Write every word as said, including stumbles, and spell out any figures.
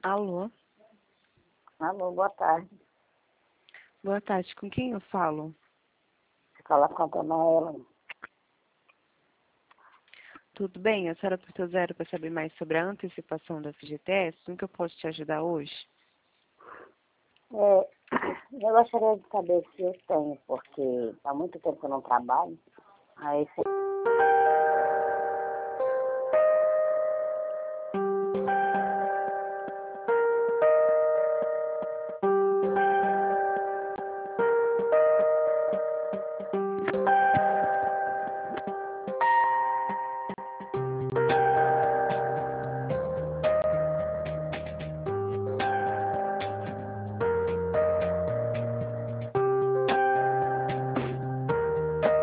Alô? Alô, boa tarde. Boa tarde, com quem eu falo? Você fala com a dona Ela. Tudo bem? A senhora apertou zero para saber mais sobre a antecipação da F G T S? Como que eu posso te ajudar hoje? É, eu gostaria de saber se eu tenho, porque há muito tempo que eu não trabalho. Aí,